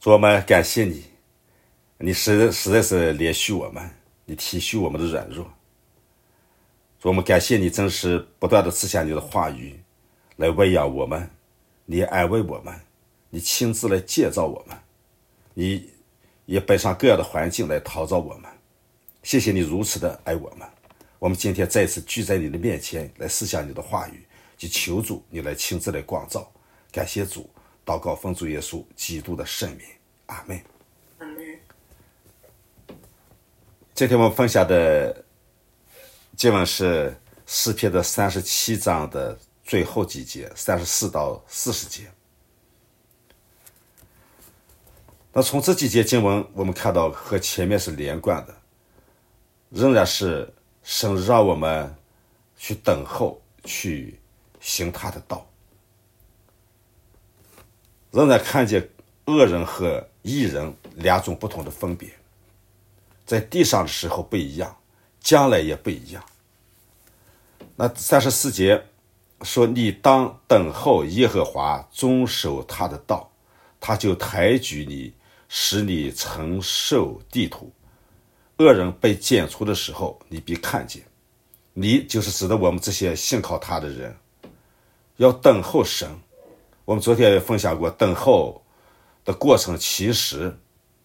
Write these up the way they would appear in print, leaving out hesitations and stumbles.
主，我们感谢你，你实在是怜恤我们，你体恤我们的软弱。主，我们感谢你，真是不断的赐下你的话语来喂养我们，你安慰我们，你亲自来建造我们，你也摆上各样的环境来陶造我们。谢谢你如此的爱我们。我们今天再次聚在你的面前来思想你的话语，就求主你来亲自来光照。感谢主，祷告奉主耶稣基督的圣名，阿们。 阿们。 今天我们分享的经文是诗篇的37章的最后几节，34到40节。那从这几节经文我们看到和前面是连贯的，仍然是神让我们去等候，去行他的道，仍然看见恶人和义人两种不同的分别，在地上的时候不一样，将来也不一样。那34节说，你当等候耶和华，遵守他的道，他就抬举你，使你承受地土。恶人被剪除的时候，你必看见。你就是指的我们这些信靠他的人，要等候神。我们昨天也分享过，等候的过程其实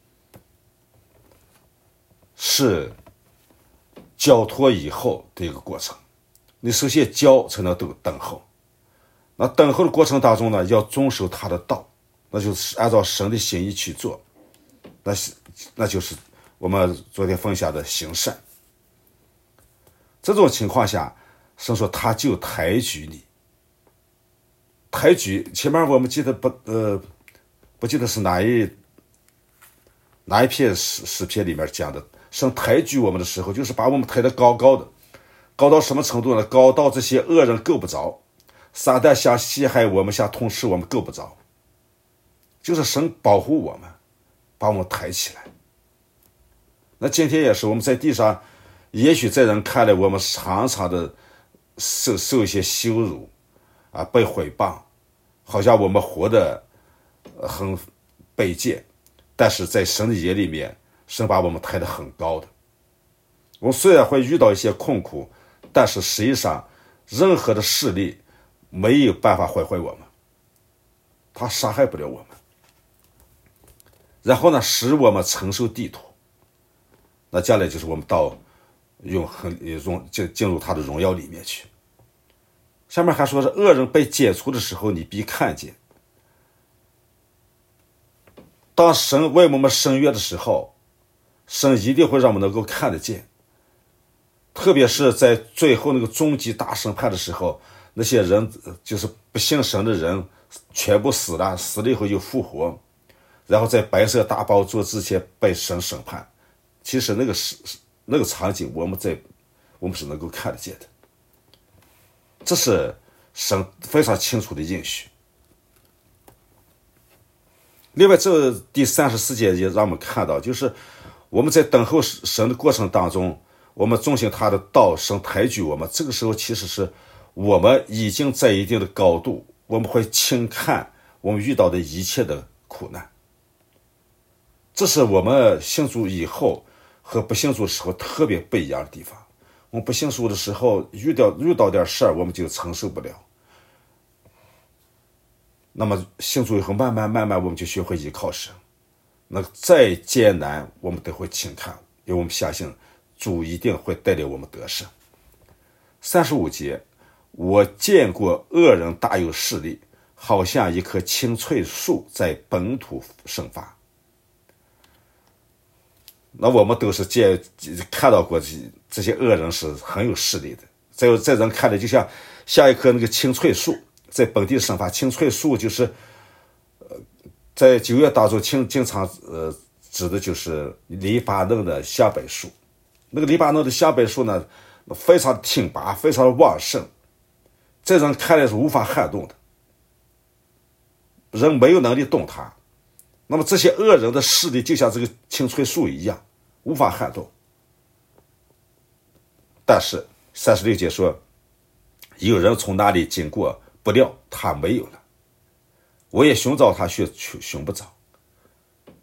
是交托以后的一个过程。你首先交才能等候。那等候的过程当中呢，要遵守他的道，那就是按照神的心意去做，那就是我们昨天分享的行善。这种情况下，神说他就抬举你。抬举前面我们记得不记得是哪一篇诗篇里面讲的，神抬举我们的时候，就是把我们抬得高高的，高到什么程度呢？高到这些恶人够不着，撒旦想陷害我们，想吞噬我们够不着，就是神保护我们，把我们抬起来。那今天也是我们在地上，也许在人看来我们常常的受一些羞辱啊，被毁谤，好像我们活得很卑贱，但是在神的眼里面，神把我们抬得很高的。我们虽然会遇到一些困苦，但是实际上任何的势力没有办法毁坏我们，他伤害不了我们。然后呢，使我们承受地土，那将来就是我们到进入他的荣耀里面去。下面还说是恶人被剪除的时候，你必看见。当神为我们伸冤的时候，神一定会让我们能够看得见。特别是在最后那个终极大审判的时候，那些人就是不信神的人全部死了，死了以后又复活，然后在白色大宝座之前被神审判。其实那个场景我们是能够看得见的，这是神非常清楚的应许。另外，这第34节也让我们看到，就是我们在等候神的过程当中，我们遵行他的道，神抬举我们，这个时候其实是我们已经在一定的高度，我们会轻看我们遇到的一切的苦难。这是我们信主以后和不信主的时候特别不一样的地方。我们不信主的时候遇到点事儿，我们就承受不了。那么信主以后，慢慢我们就学会依靠神。那再艰难，我们都会轻看，因为我们相信主一定会带领我们得胜。35节，我见过恶人大有势力，好像一棵青翠树在本土生发。那我们都是看到过这些恶人是很有势力的，在人看来就像一棵那个青翠树在本地生发。青翠树就是在9月当中经常指的就是黎巴嫩的香柏树。那个黎巴嫩的香柏树呢，非常挺拔，非常旺盛，在人看来是无法撼动的，人没有能力动它。那么这些恶人的势力就像这个青翠树一样，无法撼动。但是36节说，有人从那里经过，不料他没有了，我也寻找他却寻不着。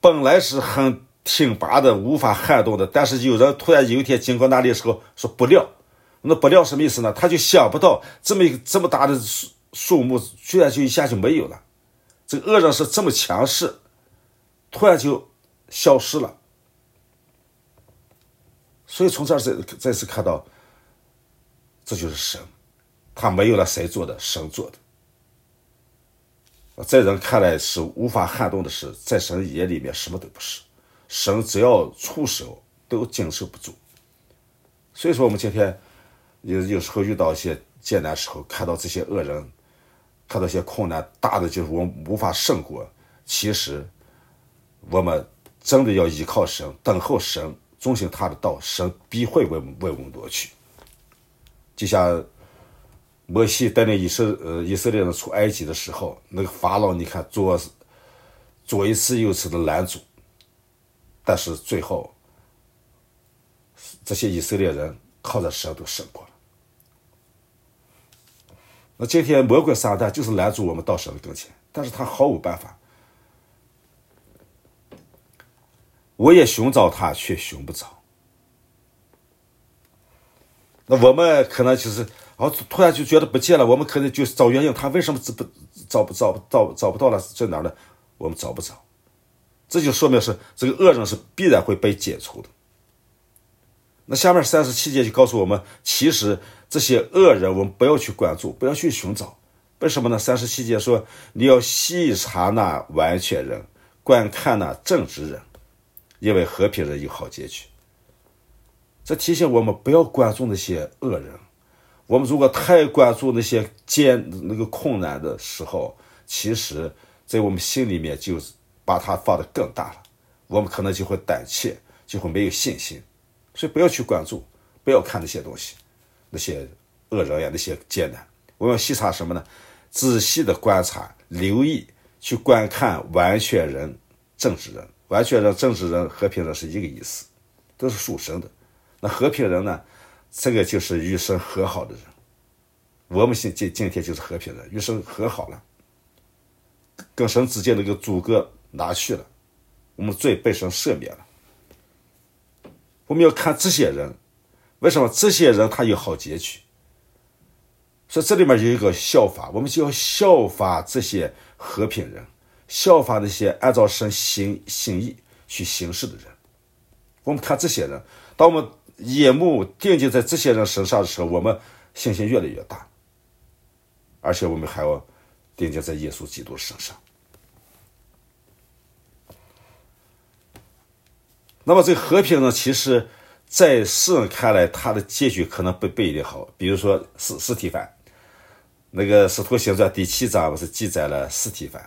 本来是很挺拔的，无法撼动的，但是有人突然有一天经过那里的时候说不料，那不料什么意思呢？他就想不到这么大的树木居然就一下就没有了，这个恶人是这么强势，突然就消失了。所以从这儿再次看到，这就是神，他没有了谁做的，神做的。在人看来是无法撼动的事，在神眼里面什么都不是，神只要出手都经受不住。所以说我们今天有时候遇到一些艰难时候，看到这些恶人，看到一些困难大的就是我们无法胜过，其实我们真的要依靠神，等候神，遵行他的道，神必会为我们夺取。就像摩西带领以色列人出埃及的时候，那个法老你看左一次右一次的拦阻，但是最后这些以色列人靠着神都胜过了。那今天魔鬼撒旦就是拦阻我们到神的跟前，但是他毫无办法。我也寻找他，却寻不着。那我们可能就是突然就觉得不见了，我们可能就找原因，他为什么找不到了，在哪儿呢？我们找不着，这就说明是这个恶人是必然会被解除的。那下面37节就告诉我们，其实这些恶人我们不要去关注，不要去寻找。为什么呢？37节说，你要细查那完全人，观看那正直人，因为和平人有好结局。这提醒我们不要关注那些恶人。我们如果太关注那些那个困难的时候，其实在我们心里面就把它放得更大了，我们可能就会胆怯，就会没有信心。所以不要去关注，不要看那些东西，那些恶人呀，那些艰难。我们要细查什么呢？仔细的观察，留意，去观看完全人、正直人。完全人、正直人、和平人是一个意思，都是属神的。那和平人呢？这个就是与神和好的人。我们今天就是和平人，与神和好了，跟神之间那个阻隔拿去了，我们罪被神赦免了。我们要看这些人，为什么这些人他有好结局？所以这里面有一个效法，我们就要效法这些和平人，效法那些按照神心意去行事的人。我们看这些人，当我们眼目定睛在这些人身上的时候，我们信心越来越大，而且我们还要定睛在耶稣基督身上。那么这个和平呢，其实在世人看来，他的结局可能不一定好。比如说司提反，那个《使徒行传》第7章不是记载了司提反，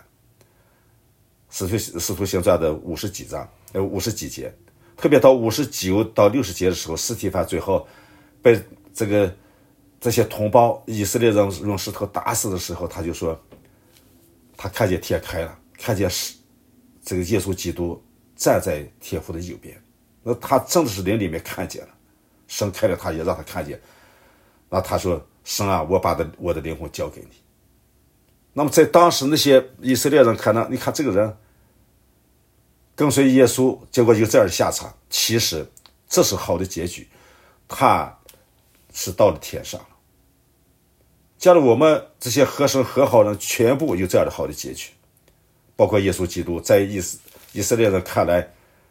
使徒行传的50几节，特别到59到60节的时候，司提反最后被这些同胞以色列人用石头打死的时候，他就说他看见天开了，看见这个耶稣基督站在天父的右边。那他真的是灵里面看见了，神开了他也让他看见。那他说，神啊，我把我的灵魂交给你。那么在当时那些以色列人可能，你看这个人跟随耶稣，结果有这样的下场，其实这是好的结局，他是到了天上了。假如我们这些和神和好人全部有这样的好的结局，包括耶稣基督在以色列人看来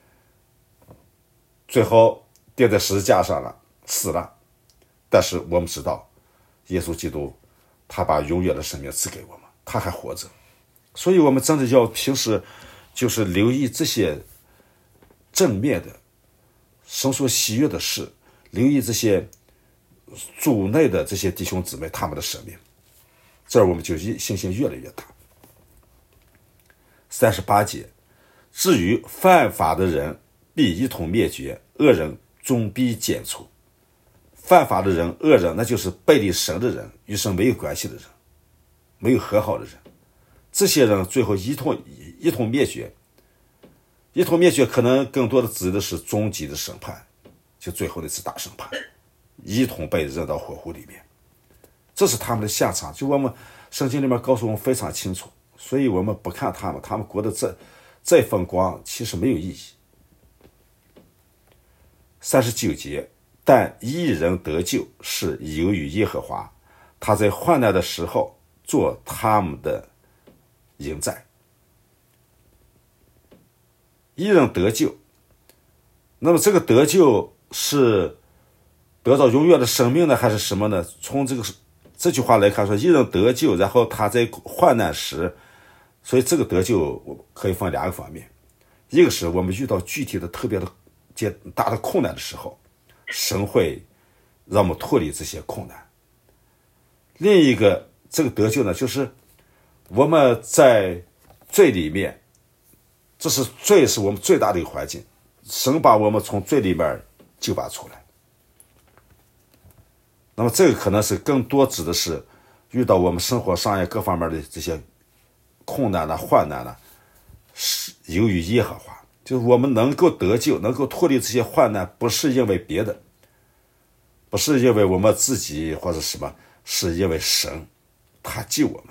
最后钉在十字架上了，死了，但是我们知道耶稣基督他把永远的生命赐给我们，他还活着。所以我们真的要平时就是留意这些正面的神所喜悦的事，留意这些主内的这些弟兄姊妹他们的生命，这儿我们就信心越来越大。38节，至于犯法的人必一同灭绝，恶人终必剪除。犯法的人、恶人，那就是背离神的人，与神没有关系的人，没有和好的人，这些人最后一同灭绝。一同灭绝可能更多的指的是终极的审判，就最后那次大审判，一同被扔到火湖里面，这是他们的下场。就我们圣经里面告诉我们非常清楚，所以我们不看他们过得再风光其实没有意义。39节，但义人得救是由于耶和华，他在患难的时候做他们的营寨。义人得救，那么这个得救是得到永远的生命呢，还是什么呢？从这句话来看说，义人得救，然后他在患难时，所以这个得救可以分两个方面，一个是我们遇到具体的特别的大的困难的时候，神会让我们脱离这些困难。另一个这个得救呢，就是我们在罪里面，这是罪是我们最大的一个环境，神把我们从罪里面救拔出来。那么这个可能是更多指的是遇到我们生活上各方面的这些困难患难是由于耶和华，就是我们能够得救，能够脱离这些患难，不是因为别的，不是因为我们自己或者什么，是因为神他救我们。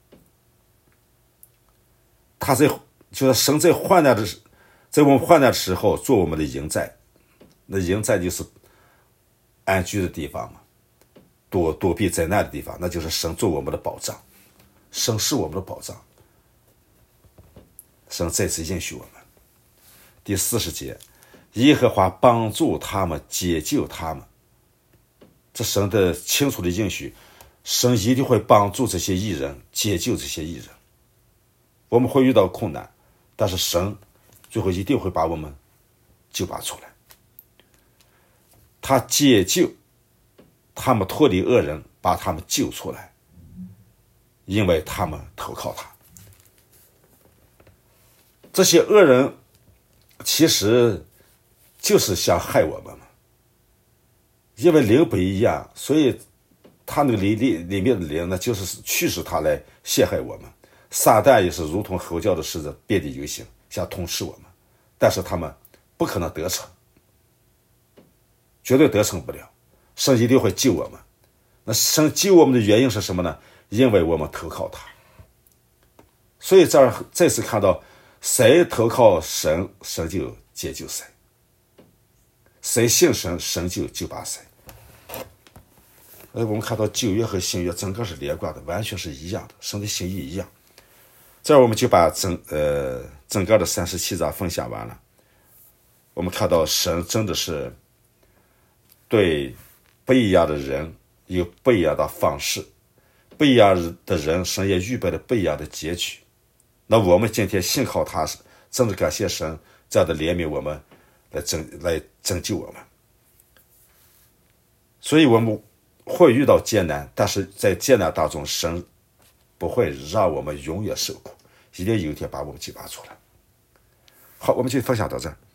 他就是神在我们患难的时候做我们的营寨，那营寨就是安居的地方嘛，躲避灾难的地方，那就是神做我们的保障，神是我们的保障。神再次应许我们。第40节，耶和华帮助他们，解救他们。这神的清楚的应许，神一定会帮助这些义人，解救这些义人。我们会遇到困难，但是神最后一定会把我们救拔出来。他解救他们，脱离恶人，把他们救出来，因为他们投靠他。这些恶人其实就是想害我们嘛，因为灵不一样，所以他那个里面的灵呢，就是驱使他来陷害我们。撒旦也是如同吼叫的狮子，遍地游行，想吞噬我们，但是他们不可能得逞，绝对得逞不了。神一定会救我们。那神救我们的原因是什么呢？因为我们投靠他。所以这儿再次看到，谁投靠神，神就解救谁；谁信神，神就救拔谁。我们看到旧约和新约整个是连贯的，完全是一样的，神的心意一样。这儿我们就把整个的37章分享完了。我们看到神真的是对不一样的人有不一样的方式，不一样的人神也预备了不一样的结局。那我们今天信靠他，真的感谢神这样的怜悯我们，来拯救我们。所以我们会遇到艰难，但是在艰难当中，神不会让我们永远受苦，一定有一天把我们救拔出来。好，我们就分享到这儿。